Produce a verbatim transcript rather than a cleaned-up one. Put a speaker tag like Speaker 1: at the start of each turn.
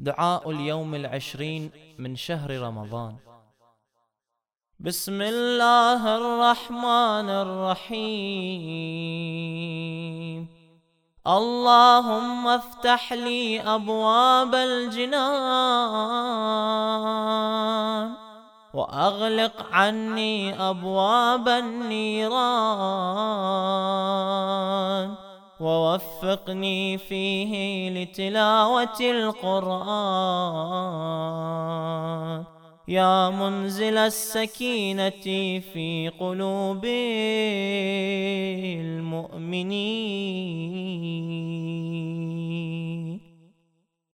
Speaker 1: دعاء اليوم العشرين من شهر رمضان. بسم الله الرحمن الرحيم. اللهم افتح لي أبواب الجنان وأغلق عني أبواب النيران، ووفقني فيه لتلاوة القرآن، يا منزل السكينة في قلوب المؤمنين.